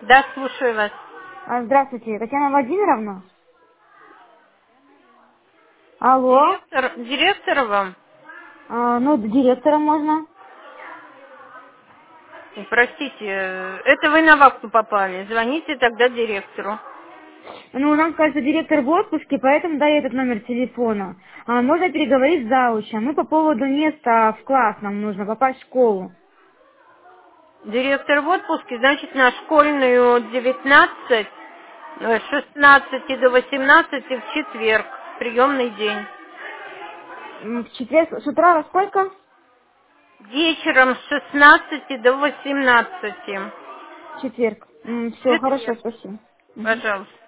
Да, слушаю вас. Здравствуйте, Татьяна Владимировна? Алло. Директор вам? Ну, директора можно. Простите, это вы на вахту попали. Звоните тогда директору. Ну, у нас, кажется, директор в отпуске, поэтому дай этот номер телефона. Можно переговорить с заучем. Мы по поводу места в класс нам нужно, попасть в школу. Директор в отпуске, значит, на школьную 19, с 16 до 18 в четверг, приемный день. В четверг, с утра во сколько? Вечером с 16 до 18. В четверг. В Все, хорошо, четверг, спасибо. Мгм. пожалуйста.